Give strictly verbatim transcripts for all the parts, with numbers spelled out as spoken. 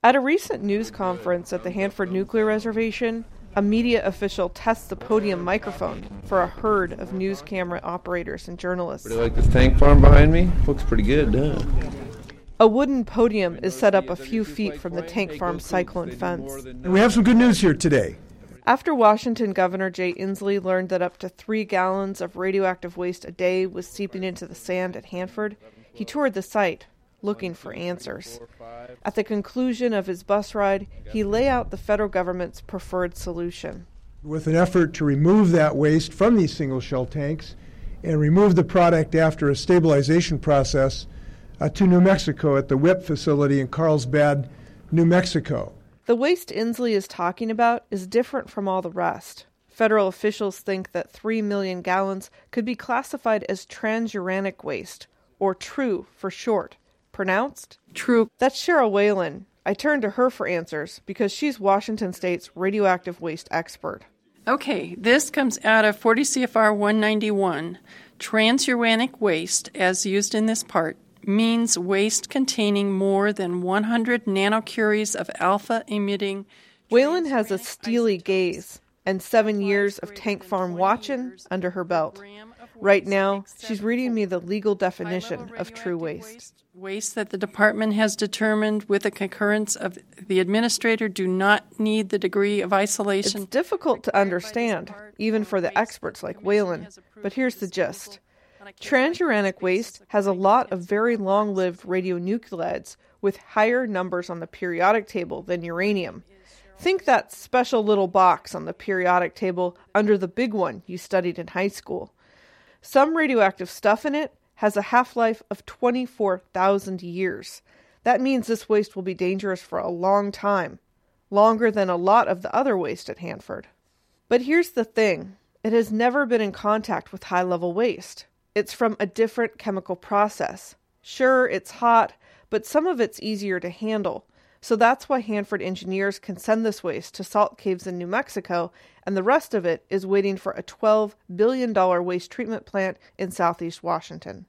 At a recent news conference at the Hanford Nuclear Reservation, a media official tests the podium microphone for a herd of news camera operators and journalists. Pretty like this tank farm behind me? Looks pretty good, huh? A wooden podium is set up a few feet from the tank farm cyclone fence. And we have some good news here today. After Washington Governor Jay Inslee learned that up to three gallons of radioactive waste a day was seeping into the sand at Hanford, he toured the site, looking for answers. At the conclusion of his bus ride, he laid out the federal government's preferred solution. With an effort to remove that waste from these single-shell tanks and remove the product after a stabilization process uh, to New Mexico at the W I P facility in Carlsbad, New Mexico. The waste Inslee is talking about is different from all the rest. Federal officials think that three million gallons could be classified as transuranic waste, or TRU for short. Pronounced? True. That's Cheryl Whalen. I turned to her for answers because she's Washington State's radioactive waste expert. Okay, this comes out of forty C F R one ninety-one. Transuranic waste, as used in this part, means waste containing more than one hundred nanocuries of alpha-emitting... Whalen has a steely gaze and seven years of tank farm watching under her belt. Right now, she's reading me the legal definition of TRU waste. Waste that the department has determined with the concurrence of the administrator do not need the degree of isolation. It's difficult to understand, even for the experts like Whalen, but here's the gist. Transuranic waste has a lot of very long-lived radionuclides with higher numbers on the periodic table than uranium. Think that special little box on the periodic table under the big one you studied in high school. Some radioactive stuff in it has a half-life of twenty-four thousand years. That means this waste will be dangerous for a long time, longer than a lot of the other waste at Hanford. But here's the thing. It has never been in contact with high-level waste. It's from a different chemical process. Sure, it's hot, but some of it's easier to handle. So that's why Hanford engineers can send this waste to salt caves in New Mexico, and the rest of it is waiting for a twelve billion dollars waste treatment plant in southeast Washington.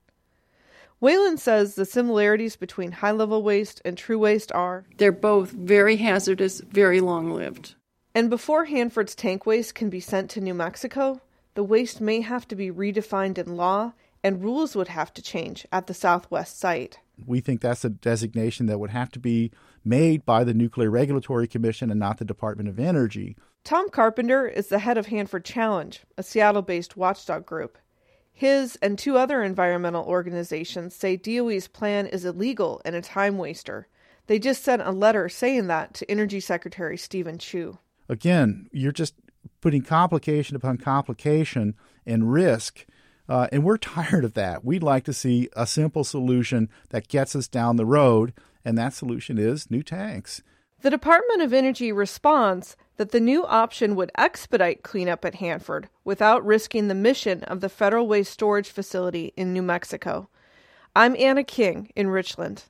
Whalen says the similarities between high-level waste and TRU waste are... They're both very hazardous, very long-lived. And before Hanford's tank waste can be sent to New Mexico, the waste may have to be redefined in law, and rules would have to change at the Southwest site. We think that's a designation that would have to be made by the Nuclear Regulatory Commission and not the Department of Energy. Tom Carpenter is the head of Hanford Challenge, a Seattle-based watchdog group. His and two other environmental organizations say D O E's plan is illegal and a time waster. They just sent a letter saying that to Energy Secretary Stephen Chu. Again, you're just putting complication upon complication and risk, uh, and we're tired of that. We'd like to see a simple solution that gets us down the road, and that solution is new tanks. The Department of Energy responds that the new option would expedite cleanup at Hanford without risking the mission of the Federal Waste Storage Facility in New Mexico. I'm Anna King in Richland.